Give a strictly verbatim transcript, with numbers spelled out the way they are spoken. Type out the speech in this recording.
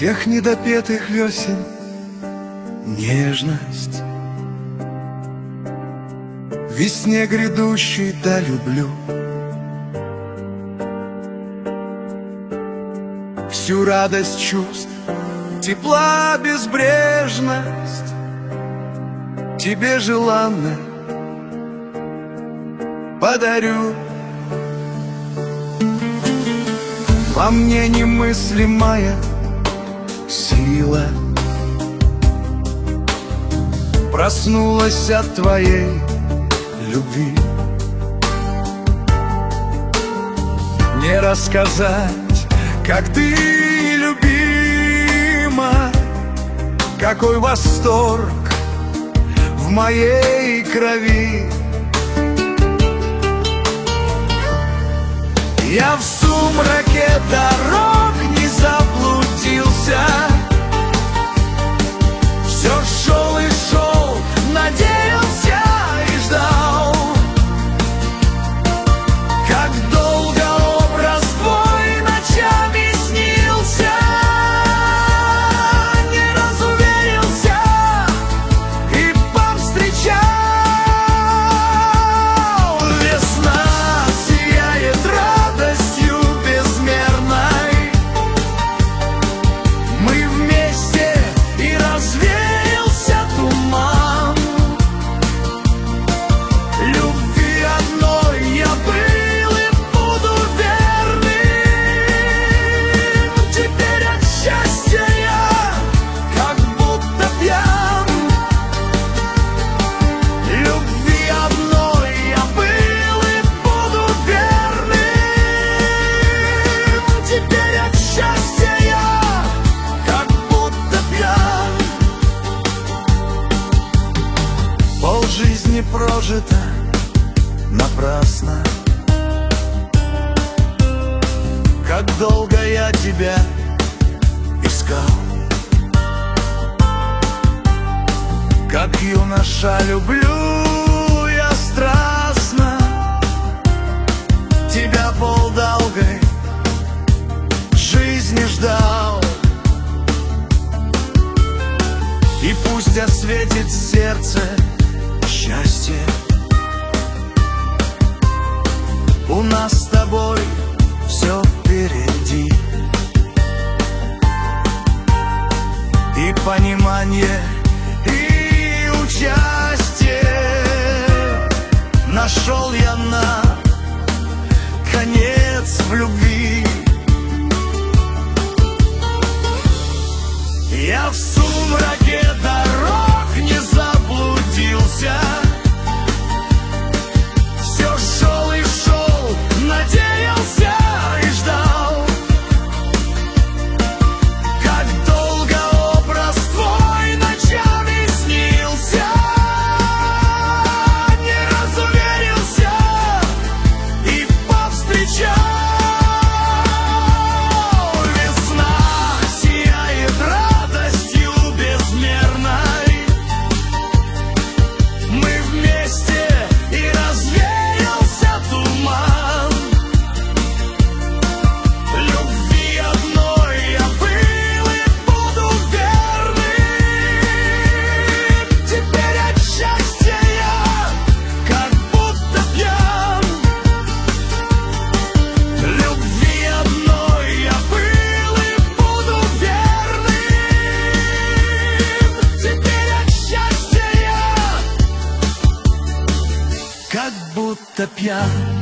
Тех недопетых весен нежность, весне грядущей да люблю. Всю радость чувств, тепла безбрежность тебе желанно подарю. Во мне немыслимая сила проснулась от твоей любви. Не рассказать, как ты любима, какой восторг в моей крови. Я в сумраке дорог не заблудился, все шел и шел, надеялся и ждал. Как долго образ твой ночами снился, не разуверился и повстречал. Весна сияет радостью безмерной, мы вместе и развеялся туман. Любви одной я был и буду верным. Теперь от счастья я как будто пьян. Любви одной я был и буду верным. Теперь от счастья я как будто пьян. Полжизни прожито напрасно. Как долго я тебя искал, как юноша люблю я страстно. Тебя полдолгой жизни ждал. И пусть осветит сердце счастье, у нас с тобой все впереди. И понимание, и участие нашел я на конец в любви. Я в сумраке дорог не заблудился, все шел и шел, надеялся и ждал. Как долго образ твой ночами снился, не разуверился и повстречал. Весна сияет радостью безмерной, мы вместе и развеялся туман. Любви одной я был и буду верным. Теперь от счастья я как будто пьян. Любви одной я был и буду верным. Теперь от счастья я как будто пьян.